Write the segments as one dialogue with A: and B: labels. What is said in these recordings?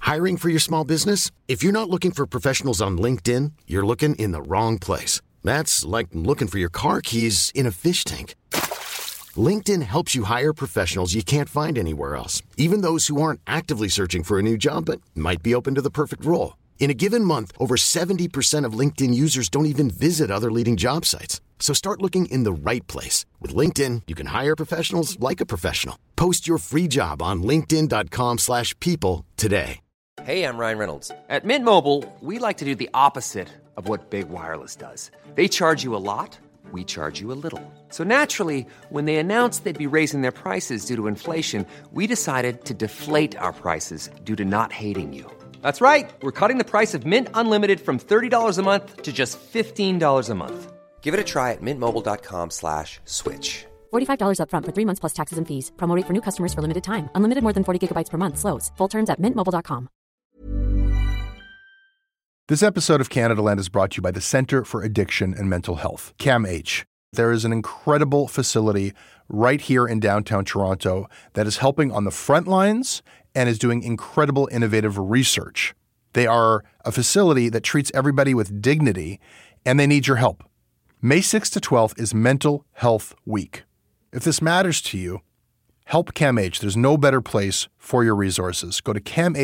A: Hiring for your small business? If you're not looking for professionals on LinkedIn, you're looking in the wrong place. That's like looking for your car keys in a fish tank. LinkedIn helps you hire professionals you can't find anywhere else, even those who aren't actively searching for a new job but might be open to the perfect role. In a given month, over 70% of LinkedIn users don't even visit other leading job sites. So start looking in the right place. With LinkedIn, you can hire professionals like a professional. Post your free job on linkedin.com/people today.
B: Hey, I'm Ryan Reynolds. At Mint Mobile, we like to do the opposite of what Big Wireless does. They charge you a lot, we charge you a little. So naturally, when they announced they'd be raising their prices due to inflation, we decided to deflate our prices due to not hating you. That's right. We're cutting the price of Mint Unlimited from $30 a month to just $15 a month. Give it a try at mintmobile.com/switch.
C: $45 up front for 3 months plus taxes and fees. Promo rate for new customers for limited time. Unlimited more than 40 gigabytes per month. Slows full terms at mintmobile.com.
D: This episode of Canada Land is brought to you by the Centre for Addiction and Mental Health, CAMH. There is an incredible facility right here in downtown Toronto that is helping on the front lines and is doing incredible innovative research. They are a facility that treats everybody with dignity, and they need your help. May 6th to 12th is Mental Health Week. If this matters to you, help CAMH. There's no better place for your resources. Go to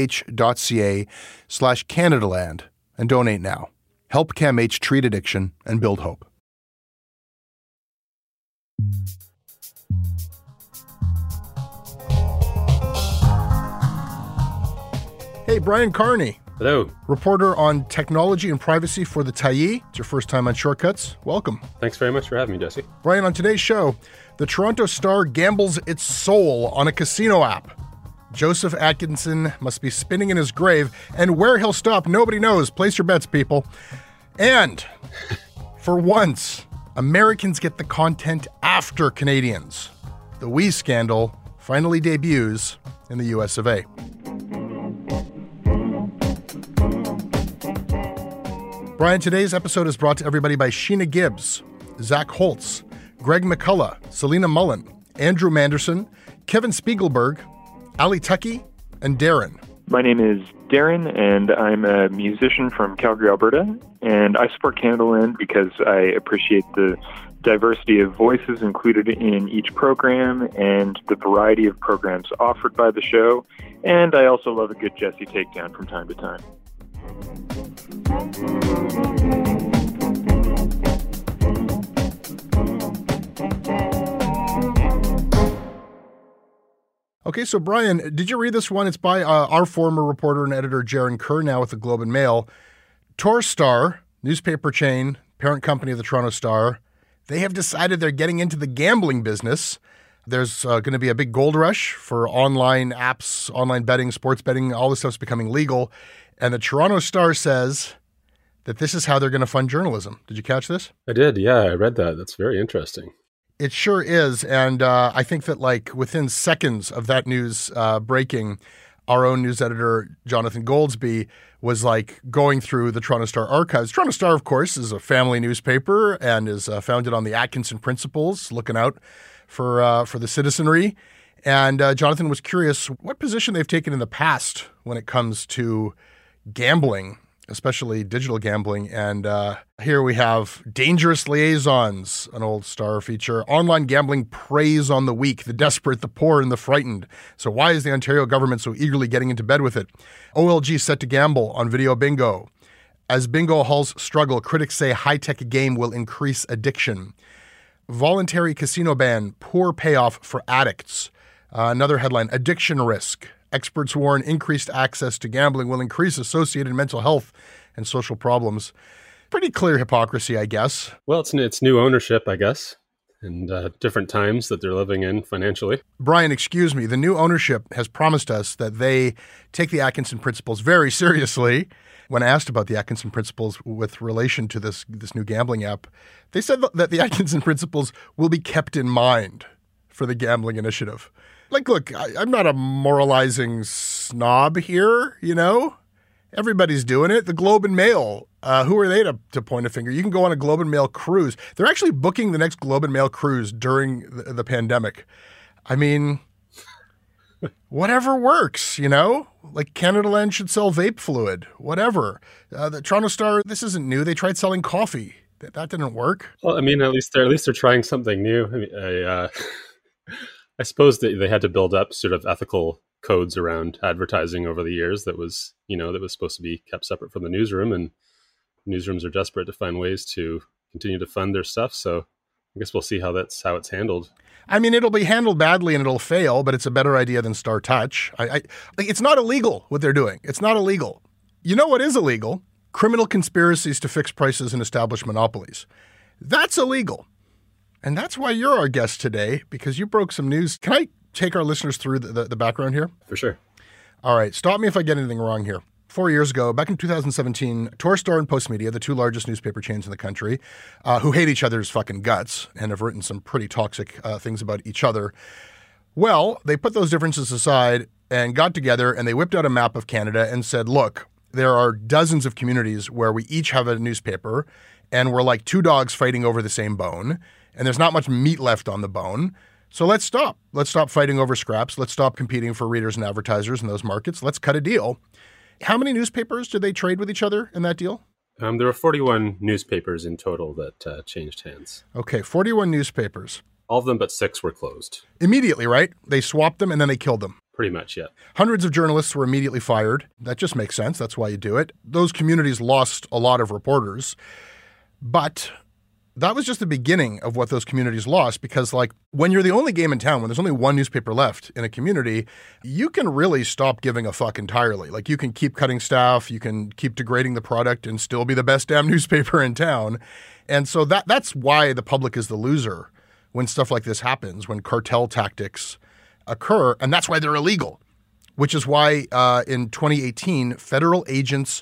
D: camh.ca/CanadaLand and donate now. Help CAMH treat addiction and build hope. Hey, Brian Carney.
E: Hello.
D: Reporter on technology and privacy for the Tyee. It's your first time on Shortcuts. Welcome.
E: Thanks very much for having me, Jesse.
D: Brian, on today's show, the Toronto Star gambles its soul on a casino app. Joseph Atkinson must be spinning in his grave, and where he'll stop, nobody knows. Place your bets, people. And for once, Americans get the content after Canadians. The Wii scandal finally debuts in the US of A. Brian, today's episode is brought to everybody by Sheena Gibbs, Zach Holtz, Greg McCullough, Selena Mullen, Andrew Manderson, Kevin Spiegelberg, Ali Tuckey, and Darren.
F: My name is Darren, and I'm a musician from Calgary, Alberta, and I support Canada Land because I appreciate the diversity of voices included in each program and the variety of programs offered by the show, and I also love a good Jesse takedown from time to time.
D: Okay, so Brian, did you read this one? It's by our former reporter and editor, Jaron Kerr, now with the Globe and Mail. Torstar, newspaper chain, parent company of the Toronto Star, they have decided they're getting into the gambling business. There's going to be a big gold rush for online apps, online betting, sports betting, all this stuff's becoming legal. And the Toronto Star says that this is how they're going to fund journalism. Did you catch this?
E: I did, yeah, I read that. That's very interesting.
D: It sure is. And I think that like within seconds of that news breaking, our own news editor, Jonathan Goldsby, was like going through the Toronto Star archives. Toronto Star, of course, is a family newspaper and is founded on the Atkinson principles, looking out for the citizenry. And Jonathan was curious what position they've taken in the past when it comes to gambling, especially digital gambling. And here we have Dangerous Liaisons, an old Star feature. Online gambling preys on the weak, the desperate, the poor, and the frightened. So why is the Ontario government so eagerly getting into bed with it? OLG set to gamble on video bingo. As bingo halls struggle, critics say high-tech game will increase addiction. Voluntary casino ban, poor payoff for addicts. Another headline, addiction risk. Experts warn increased access to gambling will increase associated mental health and social problems. Pretty clear hypocrisy, I guess.
E: Well, it's new ownership, I guess, and different times that they're living in financially.
D: Brian, excuse me. The new ownership has promised us that they take the Atkinson principles very seriously. When asked about the Atkinson principles with relation to this new gambling app, they said that the Atkinson principles will be kept in mind for the gambling initiative. Like, look, I'm not a moralizing snob here, you know? Everybody's doing it. The Globe and Mail, who are they to point a finger? You can go on a Globe and Mail cruise. They're actually booking the next Globe and Mail cruise during the pandemic. I mean, Whatever works, you know? Like Canada Land should sell vape fluid, whatever. The Toronto Star, this isn't new. They tried selling coffee. That didn't work.
E: Well, I mean, at least they're trying something new. I mean, I suppose that they had to build up sort of ethical codes around advertising over the years that was supposed to be kept separate from the newsroom, and newsrooms are desperate to find ways to continue to fund their stuff. So I guess we'll see how it's handled.
D: I mean, it'll be handled badly and it'll fail, but it's a better idea than Star Touch. It's not illegal what they're doing. It's not illegal. You know what is illegal? Criminal conspiracies to fix prices and establish monopolies. That's illegal. And that's why you're our guest today, because you broke some news. Can I take our listeners through the background here?
E: For sure.
D: All right. Stop me if I get anything wrong here. 4 years ago, back in 2017, Torstar and Postmedia, the two largest newspaper chains in the country, who hate each other's fucking guts and have written some pretty toxic things about each other, well, they put those differences aside and got together and they whipped out a map of Canada and said, look, there are dozens of communities where we each have a newspaper and we're like two dogs fighting over the same bone and there's not much meat left on the bone. So let's stop. Let's stop fighting over scraps. Let's stop competing for readers and advertisers in those markets. Let's cut a deal. How many newspapers did they trade with each other in that deal?
E: There were 41 newspapers in total that changed hands.
D: Okay, 41 newspapers.
E: All of them but 6 were closed.
D: Immediately, right? They swapped them and then they killed them.
E: Pretty much, yeah.
D: Hundreds of journalists were immediately fired. That just makes sense. That's why you do it. Those communities lost a lot of reporters. But that was just the beginning of what those communities lost, because like when you're the only game in town, when there's only one newspaper left in a community, you can really stop giving a fuck entirely. Like you can keep cutting staff, you can keep degrading the product and still be the best damn newspaper in town. And so that's why the public is the loser when stuff like this happens, when cartel tactics occur. And that's why they're illegal, which is why in 2018, federal agents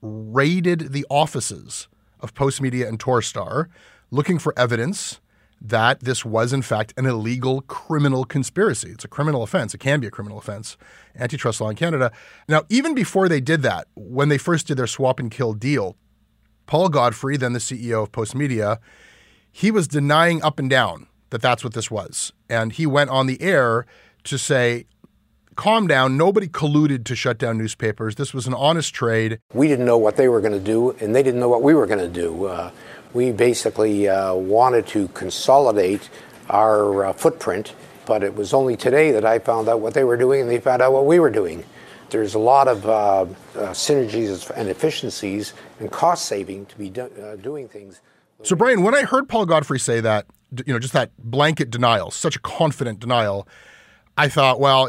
D: raided the offices of Postmedia and Torstar, looking for evidence that this was, in fact, an illegal criminal conspiracy. It's a criminal offense. It can be a criminal offense. Antitrust law in Canada. Now, even before they did that, when they first did their swap and kill deal, Paul Godfrey, then the CEO of Postmedia, he was denying up and down that that's what this was. And he went on the air to say, calm down, nobody colluded to shut down newspapers. This was an honest trade.
G: We didn't know what they were going to do, and they didn't know what we were going to do. We basically wanted to consolidate our footprint, but it was only today that I found out what they were doing and they found out what we were doing. There's a lot of synergies and efficiencies and cost saving to be doing things.
D: So, Brian, when I heard Paul Godfrey say that, just that blanket denial, such a confident denial, I thought, well,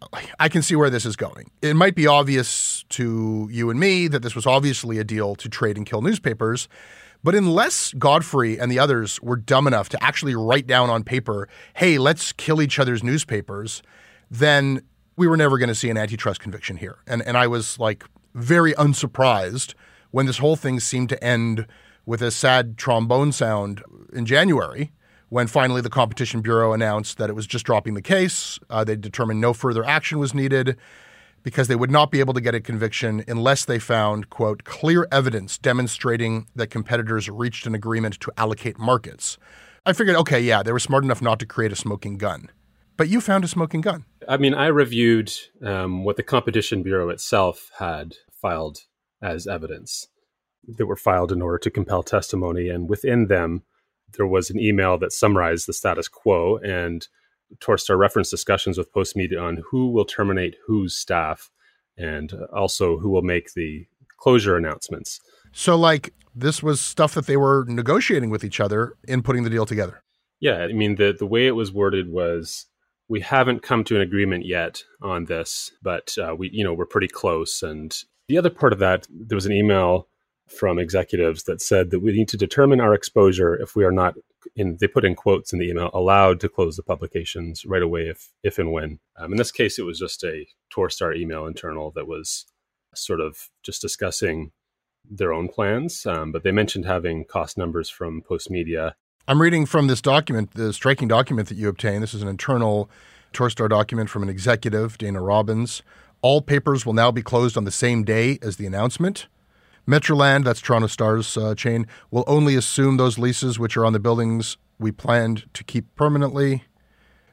D: I can see where this is going. It might be obvious to you and me that this was obviously a deal to trade and kill newspapers. But unless Godfrey and the others were dumb enough to actually write down on paper, hey, let's kill each other's newspapers, then we were never going to see an antitrust conviction here. And I was like very unsurprised when this whole thing seemed to end with a sad trombone sound in January, when finally the Competition Bureau announced that it was just dropping the case. They determined no further action was needed because they would not be able to get a conviction unless they found, quote, clear evidence demonstrating that competitors reached an agreement to allocate markets. I figured, okay, yeah, they were smart enough not to create a smoking gun. But you found a smoking gun.
E: I mean, I reviewed what the Competition Bureau itself had filed as evidence that were filed in order to compel testimony. And within them, there was an email that summarized the status quo, and Torstar referenced discussions with Postmedia on who will terminate whose staff and also who will make the closure announcements.
D: So, like, this was stuff that they were negotiating with each other in putting the deal together.
E: Yeah, I mean, the way it was worded was, we haven't come to an agreement yet on this, but we're pretty close. And the other part of that, there was an email from executives that said that we need to determine our exposure if we are not, they put in quotes in the email, allowed to close the publications right away if and when. In this case, it was just a Torstar email internal that was sort of just discussing their own plans, but they mentioned having cost numbers from Postmedia.
D: I'm reading from this document, the striking document that you obtained. This is an internal Torstar document from an executive, Dana Robbins. All papers will now be closed on the same day as the announcement. Metroland, that's Toronto Star's chain, will only assume those leases which are on the buildings we planned to keep permanently.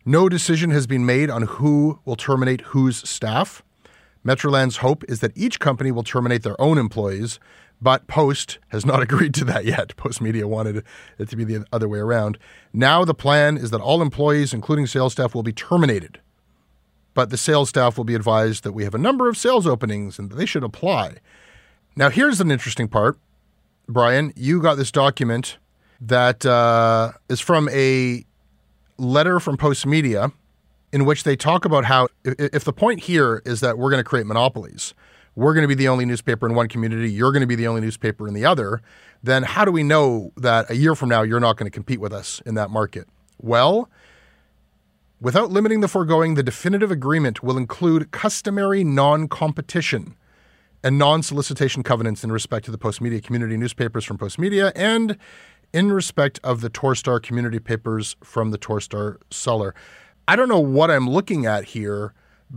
D: No decision has been made on who will terminate whose staff. Metroland's hope is that each company will terminate their own employees, but Post has not agreed to that yet. Post Media wanted it to be the other way around. Now the plan is that all employees, including sales staff, will be terminated. But the sales staff will be advised that we have a number of sales openings and that they should apply. Now here's an interesting part. Brian, you got this document that is from a letter from Post Media in which they talk about how if the point here is that we're going to create monopolies, we're going to be the only newspaper in one community, you're going to be the only newspaper in the other, then how do we know that a year from now you're not going to compete with us in that market? Well, without limiting the foregoing, the definitive agreement will include customary non-competition and non-solicitation covenants in respect to the Post Media community newspapers from Post Media and in respect of the Torstar community papers from the Torstar seller. I don't know what I'm looking at here,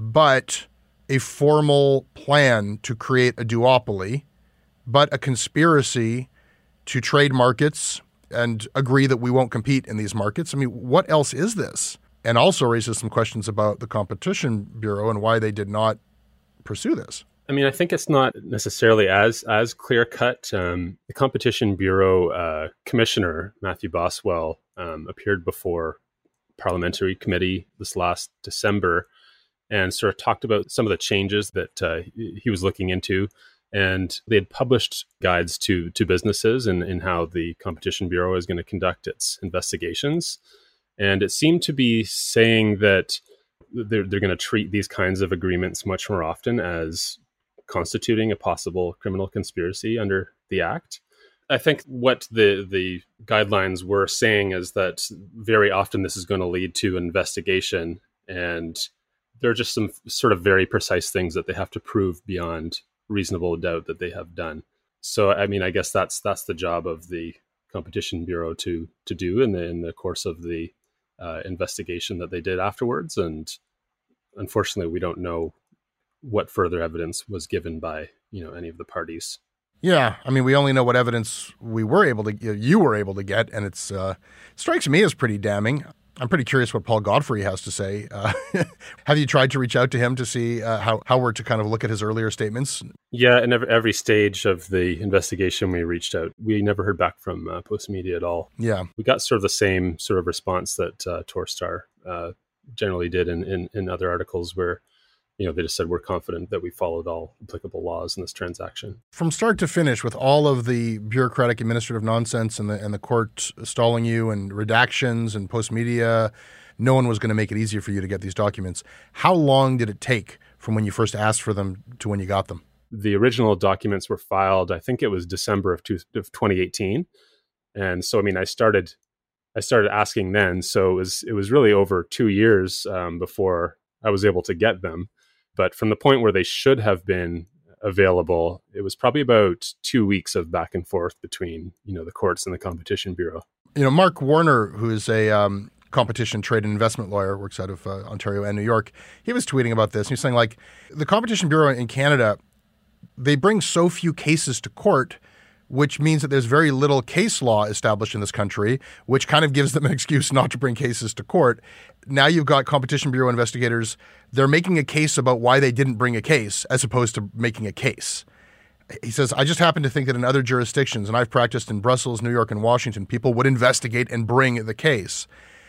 D: but a formal plan to create a duopoly, but a conspiracy to trade markets and agree that we won't compete in these markets. I mean, what else is this? And also raises some questions about the Competition Bureau and why they did not pursue this.
E: I mean, I think it's not necessarily as clear-cut. The Competition Bureau Commissioner, Matthew Boswell, appeared before Parliamentary Committee this last December and sort of talked about some of the changes that he was looking into. And they had published guides to businesses in how the Competition Bureau is going to conduct its investigations. And it seemed to be saying that they're going to treat these kinds of agreements much more often as constituting a possible criminal conspiracy under the Act. I think what the guidelines were saying is that very often this is going to lead to an investigation, and there are just some sort of very precise things that they have to prove beyond reasonable doubt that they have done. So, I mean, I guess that's the job of the Competition Bureau to do in the course of the investigation that they did afterwards. And unfortunately, we don't know what further evidence was given by any of the parties.
D: Yeah, I mean, we only know what evidence you were able to get, and it strikes me as pretty damning. I'm pretty curious what Paul Godfrey has to say. Have you tried to reach out to him to see how we're to kind of look at his earlier statements?
E: Yeah, in every stage of the investigation, we reached out. We never heard back from Post Media at all.
D: Yeah,
E: we got sort of the same sort of response that Torstar generally did in other articles where they just said, we're confident that we followed all applicable laws in this transaction.
D: From start to finish, with all of the bureaucratic administrative nonsense and the court stalling you and redactions and Post Media, no one was going to make it easier for you to get these documents. How long did it take from when you first asked for them to when you got them?
E: The original documents were filed, I think it was December of 2018. And so, I mean, I started asking then. So it was really over 2 years before I was able to get them. But from the point where they should have been available, it was probably about 2 weeks of back and forth between, the courts and the Competition Bureau.
D: Mark Warner, who is a competition trade and investment lawyer, works out of Ontario and New York, he was tweeting about this. He was saying, like, the Competition Bureau in Canada, they bring so few cases to court, which means that there's very little case law established in this country, which kind of gives them an excuse not to bring cases to court. Now you've got Competition Bureau investigators. They're making a case about why they didn't bring a case as opposed to making a case. He says, I just happen to think that in other jurisdictions, and I've practiced in Brussels, New York, and Washington, people would investigate and bring the case.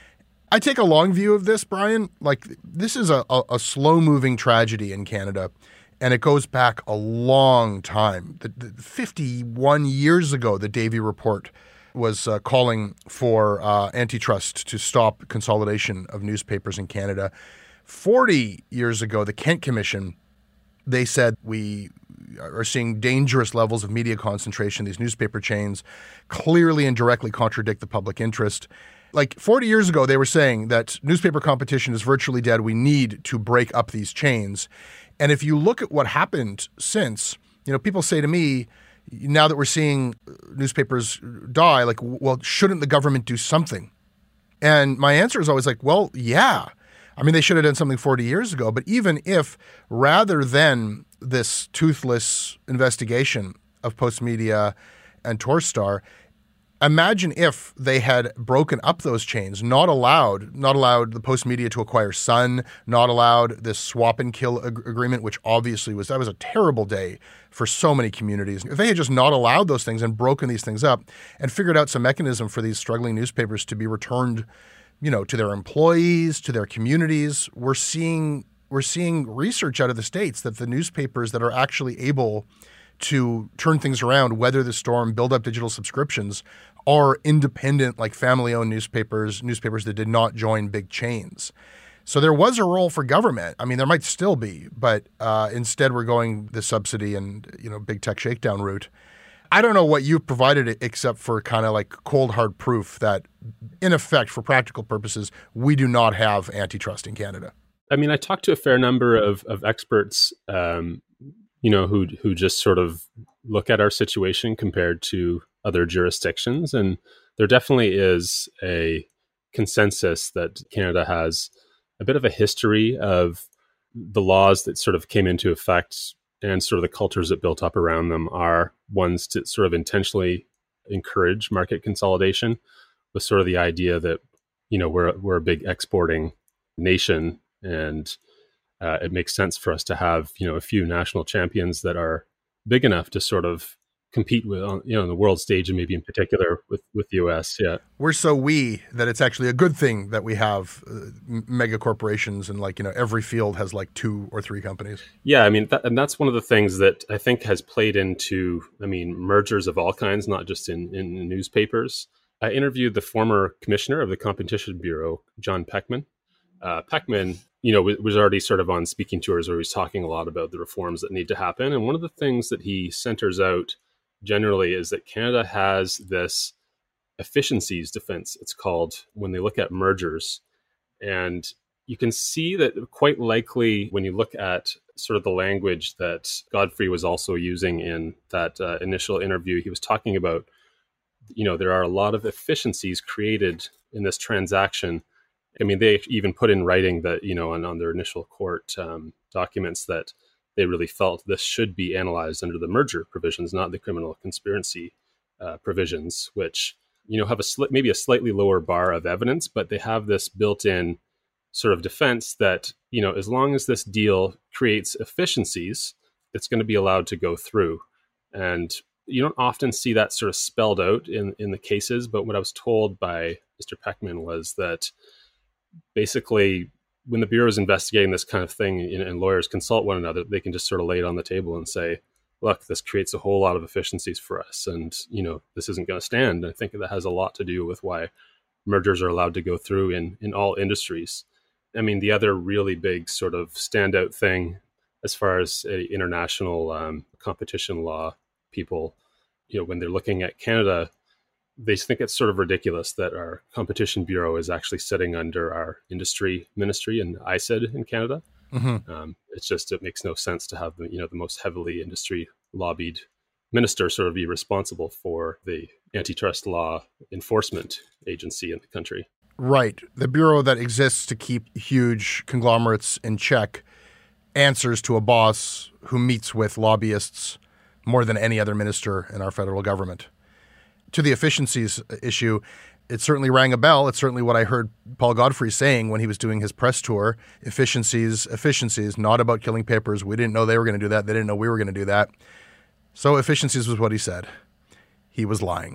D: I take a long view of this, Brian. Like, this is a slow-moving tragedy in Canada. And it goes back a long time. 51 years ago, the Davie Report was calling for antitrust to stop consolidation of newspapers in Canada. 40 years ago, the Kent Commission, they said we are seeing dangerous levels of media concentration. These newspaper chains clearly and directly contradict the public interest. Like 40 years ago, they were saying that newspaper competition is virtually dead. We need to break up these chains. And if you look at what happened since, people say to me, now that we're seeing newspapers die, like, well, shouldn't the government do something? And my answer is always like, well, yeah. I mean, they should have done something 40 years ago. But even if, rather than this toothless investigation of Post Media and Torstar, Imagine if they had broken up those chains, not allowed the Post Media to acquire Sun, not allowed this swap and kill agreement, which obviously was a terrible day for so many communities. If they had just not allowed those things and broken these things up and figured out some mechanism for these struggling newspapers to be returned, to their employees, to their communities, we're seeing research out of the States that the newspapers that are actually able to turn things around, weather the storm, build up digital subscriptions, are independent, like family-owned newspapers that did not join big chains. So there was a role for government. I mean, there might still be, but instead we're going the subsidy and, big tech shakedown route. I don't know what you've provided except for kind of like cold hard proof that, in effect, for practical purposes, we do not have antitrust in Canada.
E: I mean, I talked to a fair number of experts, who just sort of look at our situation compared to other jurisdictions. And there definitely is a consensus that Canada has a bit of a history of the laws that sort of came into effect and sort of the cultures that built up around them are ones to sort of intentionally encourage market consolidation, with sort of the idea that, we're a big exporting nation, and it makes sense for us to have, a few national champions that are big enough to sort of compete with, on the world stage, and maybe in particular with the US. Yeah,
D: we're so that it's actually a good thing that we have mega corporations, and every field has 2 or 3 companies.
E: Yeah, I mean, and that's one of the things that I think has played into, mergers of all kinds, not just in newspapers. I interviewed the former commissioner of the Competition Bureau, John Peckman. Peckman, was already sort of on speaking tours where he was talking a lot about the reforms that need to happen. And one of the things that he centers out generally is that Canada has this efficiencies defense, it's called, when they look at mergers. And you can see that quite likely when you look at sort of the language that Godfrey was also using in that initial interview, he was talking about, there are a lot of efficiencies created in this transaction. I mean, they even put in writing that, on their initial court documents, that they really felt this should be analyzed under the merger provisions, not the criminal conspiracy provisions, which, have maybe a slightly lower bar of evidence, but they have this built-in sort of defense that, as long as this deal creates efficiencies, it's going to be allowed to go through. And you don't often see that sort of spelled out in the cases, but what I was told by Mr. Peckman was that basically, when the Bureau is investigating this kind of thing and lawyers consult one another, they can just sort of lay it on the table and say, look, this creates a whole lot of efficiencies for us, and, this isn't going to stand. And I think that has a lot to do with why mergers are allowed to go through in all industries. I mean, the other really big sort of standout thing as far as international competition law people, when they're looking at Canada, they think it's sort of ridiculous that our Competition Bureau is actually sitting under our industry ministry and ISED in Canada. Mm-hmm. It makes no sense to have the most heavily industry lobbied minister sort of be responsible for the antitrust law enforcement agency in the country.
D: Right. The bureau that exists to keep huge conglomerates in check answers to a boss who meets with lobbyists more than any other minister in our federal government. To the efficiencies issue, it certainly rang a bell. It's certainly what I heard Paul Godfrey saying when he was doing his press tour. Efficiencies, not about killing papers. We didn't know they were going to do that. They didn't know we were going to do that. So efficiencies was what he said. He was lying.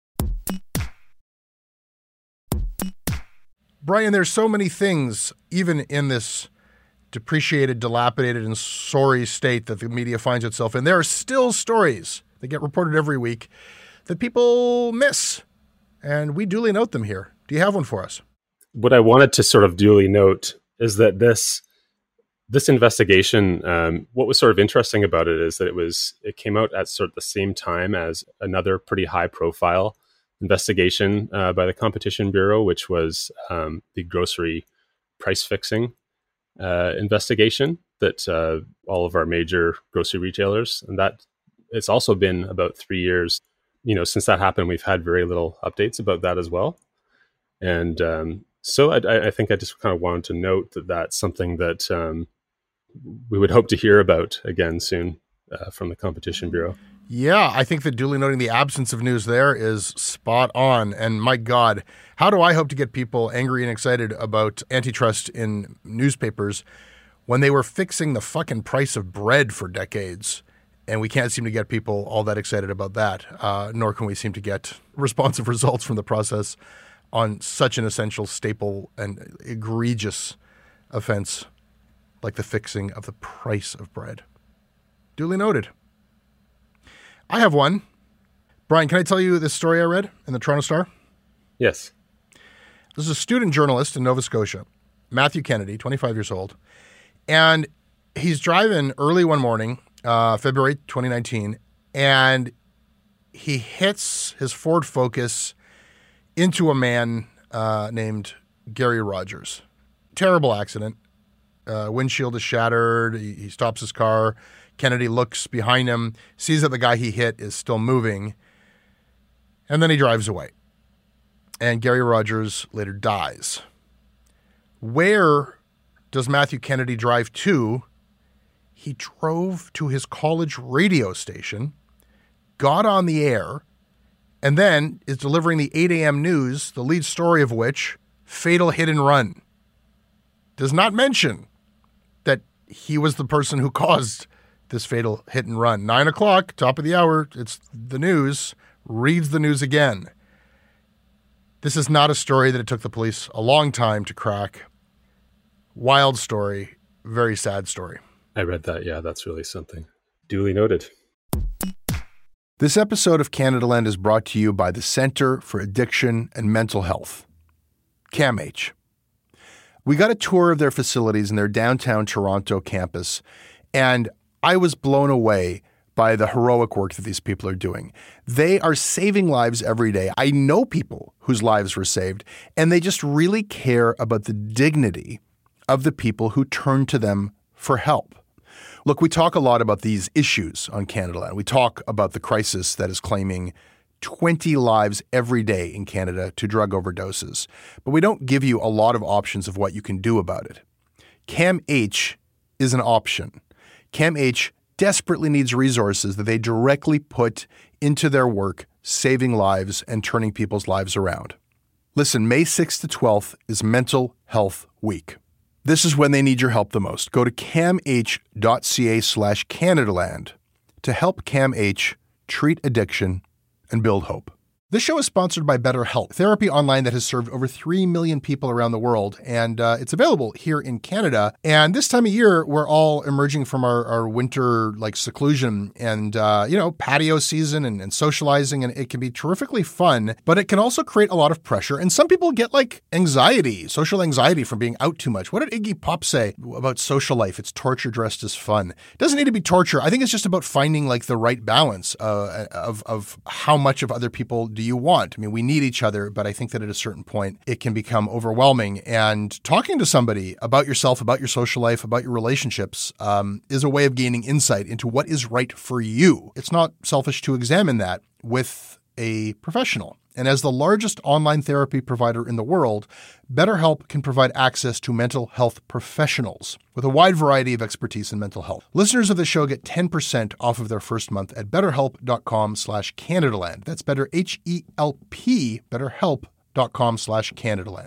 D: Brian, there's so many things, even in this depreciated, dilapidated, and sorry state that the media finds itself in. There are still stories that get reported every week that people miss, and we duly note them here. Do you have one for us?
E: What I wanted to sort of duly note is that this investigation, what was sort of interesting about it is that it came out at sort of the same time as another pretty high-profile investigation by the Competition Bureau, which was the grocery price fixing investigation that all of our major grocery retailers, and that it's also been about 3 years. Since that happened, we've had very little updates about that as well. And so I think I just kind of wanted to note that that's something that we would hope to hear about again soon from the Competition Bureau.
D: Yeah, I think that duly noting the absence of news there is spot on. And my God, how do I hope to get people angry and excited about antitrust in newspapers when they were fixing the fucking price of bread for decades? And we can't seem to get people all that excited about that, nor can we seem to get responsive results from the process on such an essential, staple, and egregious offense like the fixing of the price of bread. Duly noted. I have one. Brian, can I tell you this story I read in the Toronto Star?
E: Yes.
D: This is a student journalist in Nova Scotia, Matthew Kennedy, 25 years old. And he's driving early one morning, February 2019, and he hits his Ford Focus into a man named Gary Rogers. Terrible accident. Windshield is shattered. He stops his car. Kennedy looks behind him, sees that the guy he hit is still moving, and then he drives away. And Gary Rogers later dies. Where does Matthew Kennedy drive to? He drove to his college radio station, got on the air, and then is delivering the 8 a.m. news, the lead story of which, fatal hit and run. Does not mention that he was the person who caused this fatal hit and run. 9 o'clock, top of the hour, it's the news, reads the news again. This is not a story that it took the police a long time to crack. Wild story, very sad story.
E: I read that. Yeah, that's really something. Duly noted.
D: This episode of Canadaland is brought to you by the Centre for Addiction and Mental Health, CAMH. We got a tour of their facilities in their downtown Toronto campus, and I was blown away by the heroic work that these people are doing. They are saving lives every day. I know people whose lives were saved, and they just really care about the dignity of the people who turn to them for help. Look, we talk a lot about these issues on Canadaland. We talk about the crisis that is claiming 20 lives every day in Canada to drug overdoses, but we don't give you a lot of options of what you can do about it. CAMH is an option. CAMH desperately needs resources that they directly put into their work, saving lives and turning people's lives around. Listen, May 6th to 12th is Mental Health Week. This is when they need your help the most. Go to camh.ca/Canadaland to help CAMH treat addiction and build hope. This show is sponsored by BetterHelp, therapy online that has served over 3 million people around the world, and it's available here in Canada. And this time of year, we're all emerging from our winter seclusion and patio season and socializing, and it can be terrifically fun, but it can also create a lot of pressure. And some people get anxiety, social anxiety from being out too much. What did Iggy Pop say about social life? It's torture dressed as fun. It doesn't need to be torture. I think it's just about finding the right balance of how much of other people do you want. I mean, we need each other, but I think that at a certain point, it can become overwhelming. And talking to somebody about yourself, about your social life, about your relationships is a way of gaining insight into what is right for you. It's not selfish to examine that with a professional. And as the largest online therapy provider in the world, BetterHelp can provide access to mental health professionals with a wide variety of expertise in mental health. Listeners of the show get 10% off of their first month at betterhelp.com/Canadaland. That's better, HELP, betterhelp.com/Canadaland.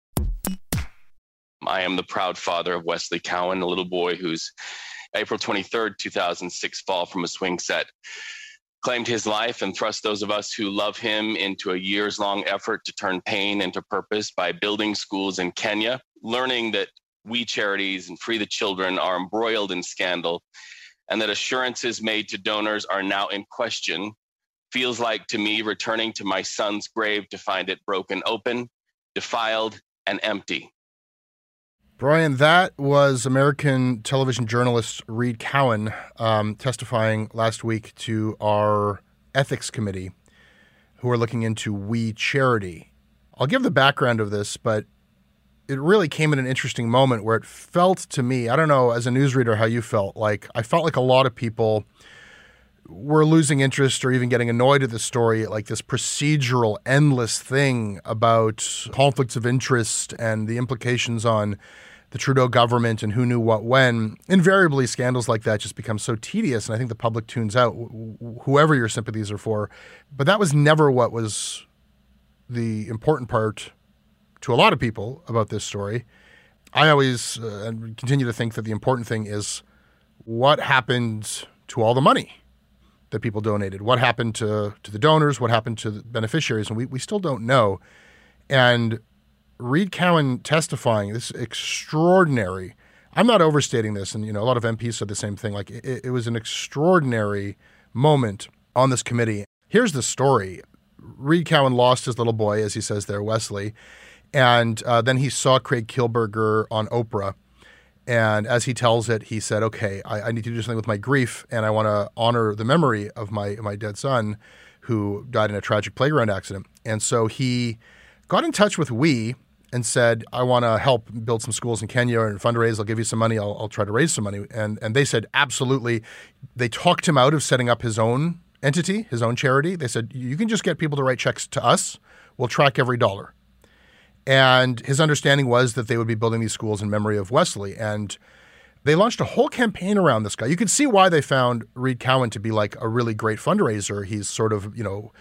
H: I am the proud father of Wesley Cowan, a little boy whose April 23rd, 2006 fall from a swing set claimed his life and thrust those of us who love him into a years-long effort to turn pain into purpose by building schools in Kenya, learning that We Charities and Free the Children are embroiled in scandal, and that assurances made to donors are now in question, feels like to me returning to my son's grave to find it broken open, defiled, and empty.
D: Brian, that was American television journalist Reed Cowan testifying last week to our ethics committee who are looking into We Charity. I'll give the background of this, but it really came at an interesting moment where it felt to me, I don't know, as a newsreader, how you felt. I felt like a lot of people were losing interest or even getting annoyed at the story, this procedural, endless thing about conflicts of interest and the implications on the Trudeau government and who knew what when, invariably scandals like that just become so tedious, and I think the public tunes out whoever your sympathies are for. But that was never what was the important part to a lot of people about this story. I always continue to think that the important thing is what happened to all the money that people donated. What happened to the donors? What happened to the beneficiaries? And we still don't know. And Reed Cowan testifying, this extraordinary, I'm not overstating this, and a lot of MPs said the same thing, like it was an extraordinary moment on this committee. Here's the story. Reed Cowan lost his little boy, as he says there, Wesley, and then he saw Craig Kielburger on Oprah. And as he tells it, he said, okay, I need to do something with my grief, and I want to honor the memory of my dead son who died in a tragic playground accident. And so he got in touch with WE and said, I want to help build some schools in Kenya and fundraise. I'll give you some money. I'll try to raise some money. And they said, absolutely. They talked him out of setting up his own entity, his own charity. They said, you can just get people to write checks to us. We'll track every dollar. And his understanding was that they would be building these schools in memory of Wesley. And they launched a whole campaign around this guy. You can see why they found Reed Cowan to be like a really great fundraiser. He's sort of,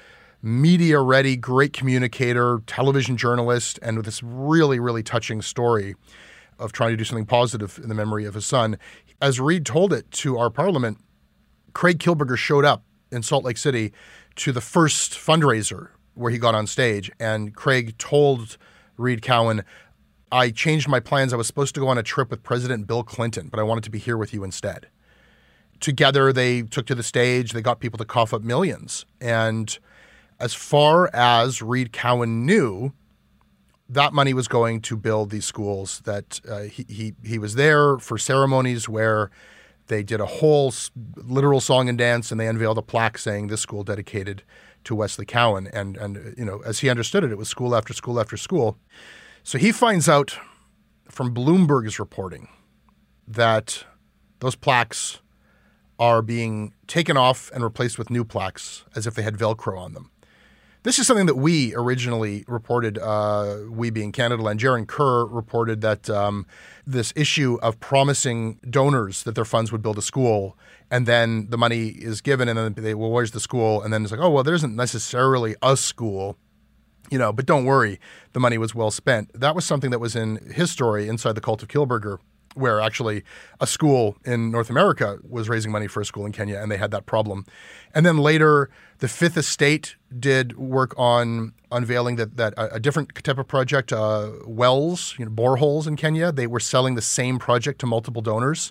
D: media ready, great communicator, television journalist, and with this really, really touching story of trying to do something positive in the memory of his son. As Reed told it to our parliament, Craig Kielburger showed up in Salt Lake City to the first fundraiser where he got on stage. And Craig told Reed Cowan, I changed my plans. I was supposed to go on a trip with President Bill Clinton, but I wanted to be here with you instead. Together, they took to the stage. They got people to cough up millions. And as far as Reed Cowan knew, that money was going to build these schools, that he was there for ceremonies where they did a whole literal song and dance, and they unveiled a plaque saying this school dedicated to Wesley Cowan. And as he understood it, it was school after school after school. So he finds out from Bloomberg's reporting that those plaques are being taken off and replaced with new plaques as if they had Velcro on them. This is something that we originally reported, we being Canadaland. Jaron Kerr reported that this issue of promising donors that their funds would build a school, and then the money is given, and then they, well, where's the school? And then it's like, oh, well, there isn't necessarily a school, but don't worry, the money was well spent. That was something that was in his story inside the Cult of Kielburger, where actually a school in North America was raising money for a school in Kenya, and they had that problem. And then later, the Fifth Estate did work on unveiling that a different type of project, wells, boreholes in Kenya. They were selling the same project to multiple donors,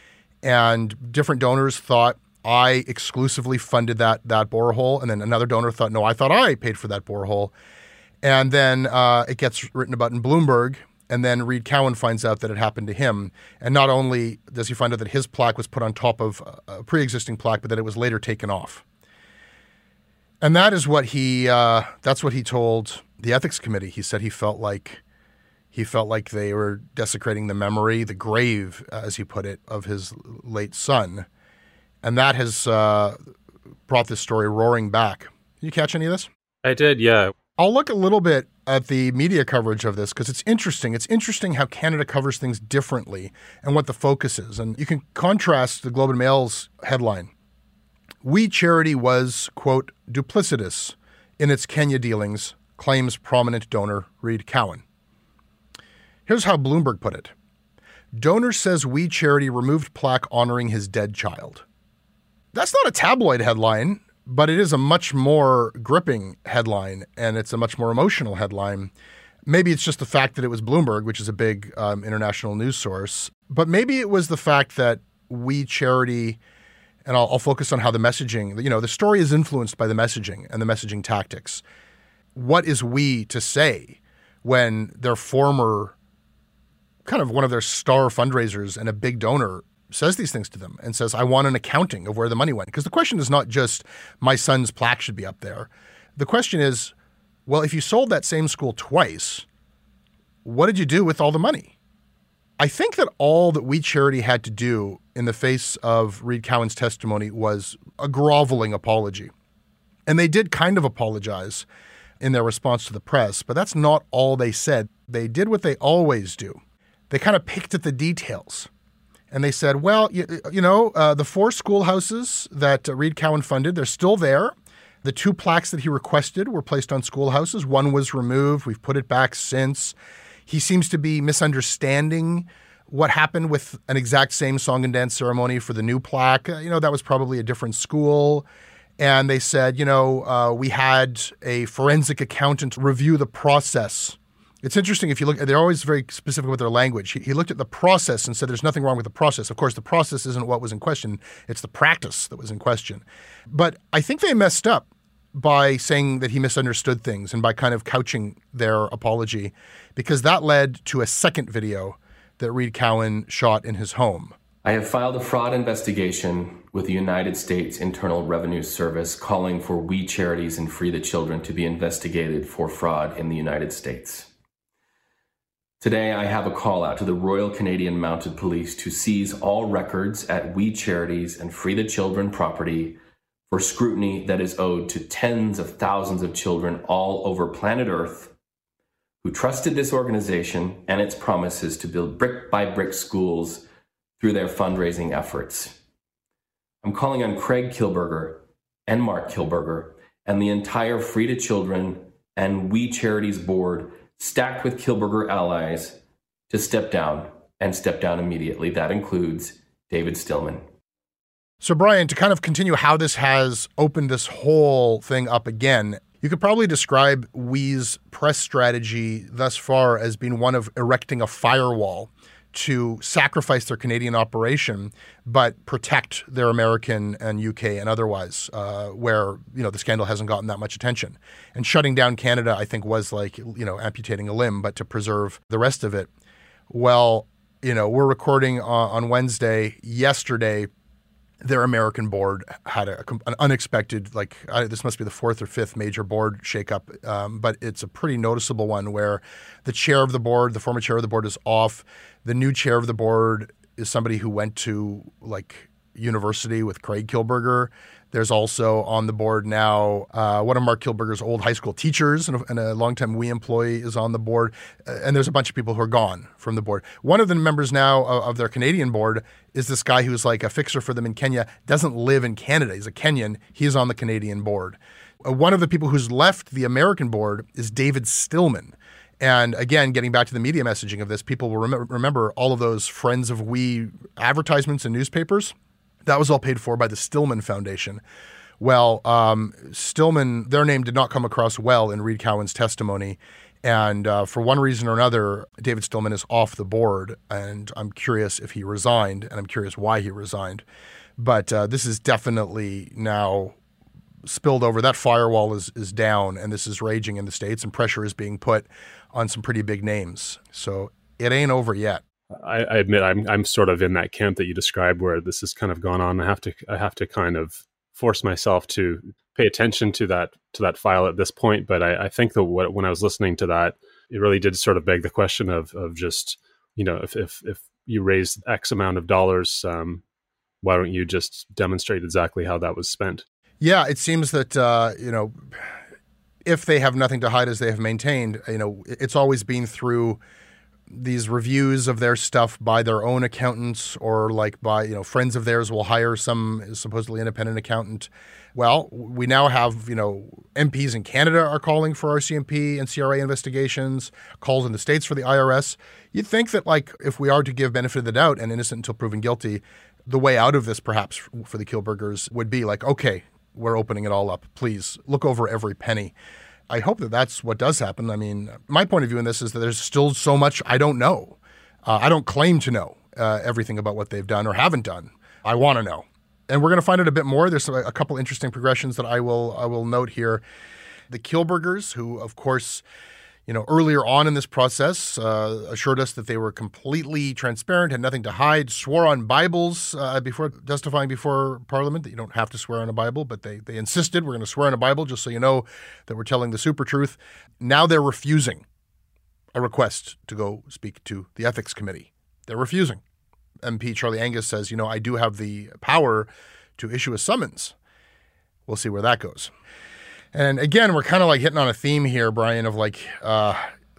D: and different donors thought, I exclusively funded that borehole, and then another donor thought, no, I thought I paid for that borehole. And then it gets written about in Bloomberg. And then Reed Cowan finds out that it happened to him. And not only does he find out that his plaque was put on top of a pre-existing plaque, but that it was later taken off. And that is what that's what he told the ethics committee. He said he felt like they were desecrating the memory, the grave, as he put it, of his late son. And that has brought this story roaring back. Did you catch any of this?
E: I did, yeah.
D: I'll look a little bit at the media coverage of this because it's interesting. It's interesting how Canada covers things differently and what the focus is. And you can contrast the Globe and Mail's headline. We Charity was, quote, duplicitous in its Kenya dealings, claims prominent donor Reed Cowan. Here's how Bloomberg put it. Donor says We Charity removed plaque honoring his dead child. That's not a tabloid headline, but it is a much more gripping headline, and it's a much more emotional headline. Maybe it's just the fact that it was Bloomberg, which is a big international news source. But maybe it was the fact that We Charity, and I'll focus on how the messaging, the story is influenced by the messaging and the messaging tactics. What is we to say when their former, kind of one of their star fundraisers and a big donor says these things to them and says, I want an accounting of where the money went? Because the question is not just my son's plaque should be up there. The question is, well, if you sold that same school twice, what did you do with all the money? I think that all that We Charity had to do in the face of Reed Cowan's testimony was a groveling apology. And they did kind of apologize in their response to the press, but that's not all they said. They did what they always do. they kind of picked at the details. And they said, well, the 4 schoolhouses that Reed Cowan funded, they're still there. The 2 plaques that he requested were placed on schoolhouses. 1 was removed. We've put it back since. He seems to be misunderstanding what happened with an exact same song and dance ceremony for the new plaque. That was probably a different school. And they said, we had a forensic accountant review the process. It's interesting if you look, they're always very specific with their language. He looked at the process and said there's nothing wrong with the process. Of course, the process isn't what was in question. It's the practice that was in question. But I think they messed up by saying that he misunderstood things and by kind of couching their apology, because that led to a second video that Reed Cowan shot in his home.
I: I have filed a fraud investigation with the United States Internal Revenue Service calling for We Charities and Free the Children to be investigated for fraud in the United States. Today, I have a call out to the Royal Canadian Mounted Police to seize all records at We Charities and Free the Children property for scrutiny that is owed to tens of thousands of children all over planet Earth who trusted this organization and its promises to build brick-by-brick schools through their fundraising efforts. I'm calling on Craig Kilberger and Mark Kilberger and the entire Free the Children and We Charities board, stacked with Kilberger allies, to step down and step down immediately. That includes David Stillman.
D: So, Brian, to kind of continue how this has opened this whole thing up again, you could probably describe WE's press strategy thus far as being one of erecting a firewall to sacrifice their Canadian operation, but protect their American and UK and otherwise, where, the scandal hasn't gotten that much attention. And shutting down Canada, I think, was like, amputating a limb, but to preserve the rest of it. Well, we're recording on Wednesday. Yesterday, their American board had an unexpected, this must be the 4th or 5th major board shakeup, but it's a pretty noticeable one where the chair of the board, the former chair of the board, is off. The new chair of the board is somebody who went to university with Craig Kilberger. There's also on the board now one of Mark Kilberger's old high school teachers and a longtime WE employee is on the board. And there's a bunch of people who are gone from the board. One of the members now of their Canadian board is this guy who's like a fixer for them in Kenya, doesn't live in Canada. He's a Kenyan. He's on the Canadian board. One of the people who's left the American board is David Stillman. And again, getting back to the media messaging of this, people will remember all of those Friends of We advertisements and newspapers. That was all paid for by the Stillman Foundation. Well, Stillman, their name did not come across well in Reed Cowan's testimony. And for one reason or another, David Stillman is off the board. And I'm curious if he resigned, and I'm curious why he resigned. But this is definitely now spilled over. That firewall is down, and this is raging in the States, and pressure is being put on some pretty big names. So it ain't over yet.
E: I admit I'm sort of in that camp that you described where this has kind of gone on. I have to kind of force myself to pay attention to that file at this point. But I think that when I was listening to that, it really did sort of beg the question of just, if you raised X amount of dollars, why don't you just demonstrate exactly how that was spent?
D: Yeah, it seems that, if they have nothing to hide as they have maintained, it's always been through these reviews of their stuff by their own accountants or by, friends of theirs will hire some supposedly independent accountant. Well, we now have, MPs in Canada are calling for RCMP and CRA investigations, calls in the States for the IRS. You'd think that if we are to give benefit of the doubt and innocent until proven guilty, the way out of this perhaps for the Kilbergers would be okay, we're opening it all up. Please look over every penny. I hope that that's what does happen. I mean, my point of view in this is that there's still so much I don't know. I don't claim to know everything about what they've done or haven't done. I want to know. And we're going to find out a bit more. There's a couple interesting progressions that I will note here. The Kilbergers, who, of course, earlier on in this process, assured us that they were completely transparent, had nothing to hide, swore on Bibles before testifying before Parliament, that you don't have to swear on a Bible, but they insisted, we're going to swear on a Bible just so you know that we're telling the super truth. Now they're refusing a request to go speak to the Ethics Committee. They're refusing. MP Charlie Angus says, I do have the power to issue a summons. We'll see where that goes. And again, we're kind of hitting on a theme here, Brian, of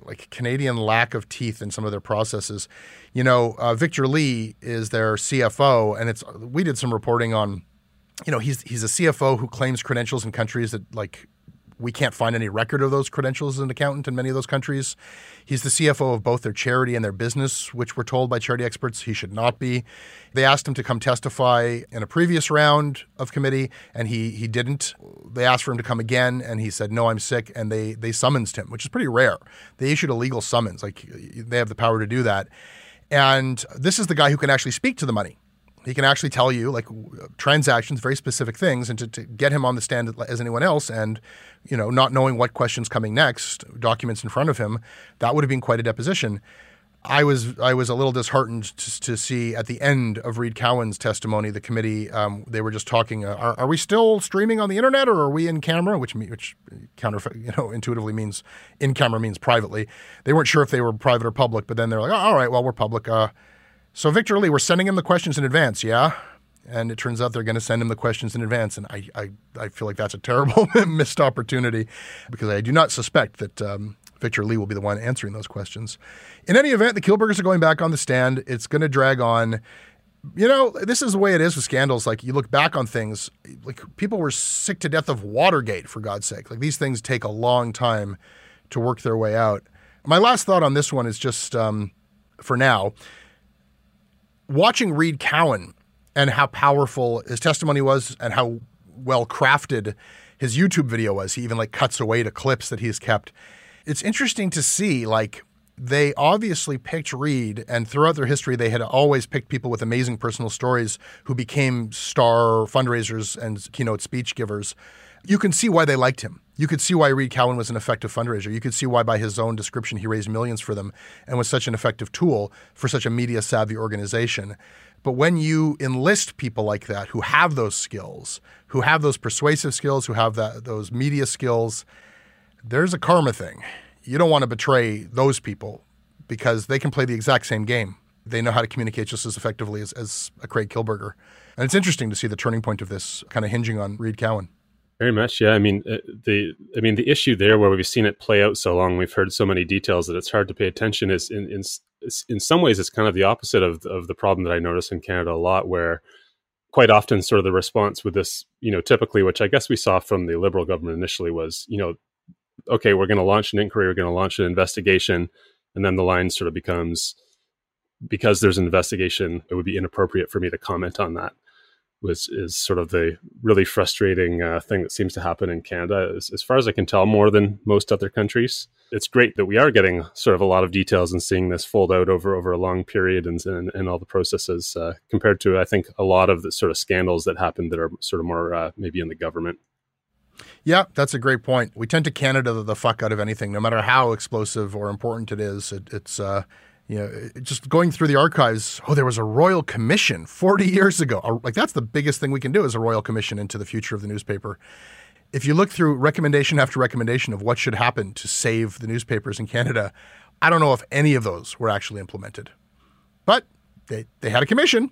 D: like Canadian lack of teeth in some of their processes. Victor Lee is their CFO, and we did some reporting on, he's a CFO who claims credentials in countries that we can't find any record of those credentials as an accountant in many of those countries. He's the CFO of both their charity and their business, which we're told by charity experts he should not be. They asked him to come testify in a previous round of committee, and he didn't. They asked for him to come again, and he said, no, I'm sick, and they summoned him, which is pretty rare. They issued a legal summons. They have the power to do that. And this is the guy who can actually speak to the money. He can actually tell you transactions, very specific things, and to get him on the stand as anyone else and, not knowing what question's coming next, documents in front of him, that would have been quite a deposition. I was a little disheartened to see at the end of Reed Cowan's testimony, the committee, they were just talking, are we still streaming on the internet or are we in camera, which intuitively means in camera means privately. They weren't sure if they were private or public, but then they're like, oh, all right, well, we're public. So Victor Lee, we're sending him the questions in advance, yeah? And it turns out they're going to send him the questions in advance. And I feel like that's a terrible missed opportunity because I do not suspect that Victor Lee will be the one answering those questions. In any event, the Kielburgers are going back on the stand. It's going to drag on. This is the way it is with scandals. You look back on things, people were sick to death of Watergate, for God's sake. These things take a long time to work their way out. My last thought on this one is just, for now, watching Reed Cowan and how powerful his testimony was and how well crafted his YouTube video was. He even cuts away to clips that he's kept. It's interesting to see, they obviously picked Reed, and throughout their history, they had always picked people with amazing personal stories who became star fundraisers and keynote speech givers. You can see why they liked him. You could see why Reed Cowan was an effective fundraiser. You could see why, by his own description, he raised millions for them and was such an effective tool for such a media-savvy organization. But when you enlist people like that who have those skills, who have those persuasive skills, who have those media skills, there's a karma thing. You don't want to betray those people because they can play the exact same game. They know how to communicate just as effectively as a Craig Kielburger. And it's interesting to see the turning point of this kind of hinging on Reed Cowan.
E: Very much, yeah. The issue there, where we've seen it play out so long, we've heard so many details that it's hard to pay attention. Is in some ways, it's kind of the opposite of the problem that I notice in Canada a lot, where quite often sort of the response with this, typically, which I guess we saw from the Liberal government initially, was, okay, we're going to launch an inquiry, we're going to launch an investigation, and then the line sort of becomes, because there's an investigation, it would be inappropriate for me to comment on that. Is sort of the really frustrating thing that seems to happen in Canada, as far as I can tell, more than most other countries. It's great that we are getting sort of a lot of details and seeing this fold out over a long period and all the processes compared to, I think, a lot of the sort of scandals that happen that are sort of more maybe in the government.
D: Yeah, that's a great point. We tend to Canada the fuck out of anything, no matter how explosive or important it is. It's just going through the archives, there was a royal commission 40 years ago. That's the biggest thing we can do, is a royal commission into the future of the newspaper. If you look through recommendation after recommendation of what should happen to save the newspapers in Canada, I don't know if any of those were actually implemented. But they had a commission.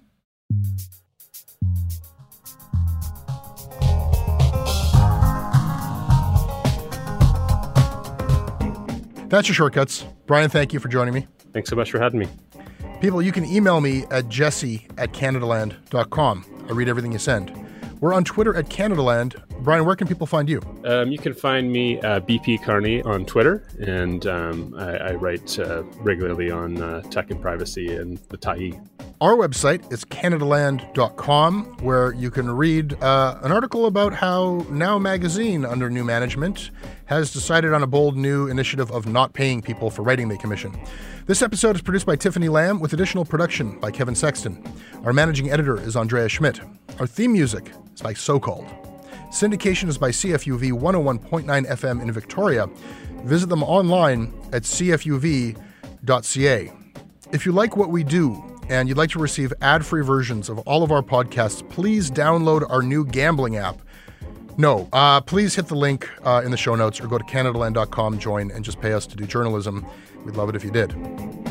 D: That's your shortcuts. Brian, thank you for joining me.
E: Thanks so much for having me.
D: People, you can email me at jesse@canadaland.com. I read everything you send. We're on Twitter at Canadaland. Brian, where can people find you?
E: You can find me BP Carney on Twitter, and I write regularly on tech and privacy and the TAI.
D: Our website is canadaland.com, where you can read an article about how Now Magazine, under new management, has decided on a bold new initiative of not paying people for writing they commission. This episode is produced by Tiffany Lamb with additional production by Kevin Sexton. Our managing editor is Andrea Schmidt. Our theme music is by So Called. Syndication is by CFUV 101.9 FM in Victoria. Visit them online at cfuv.ca. If you like what we do and you'd like to receive ad-free versions of all of our podcasts, please download our new gambling app. No, please hit the link in the show notes or go to canadaland.com, join, and just pay us to do journalism. We'd love it if you did.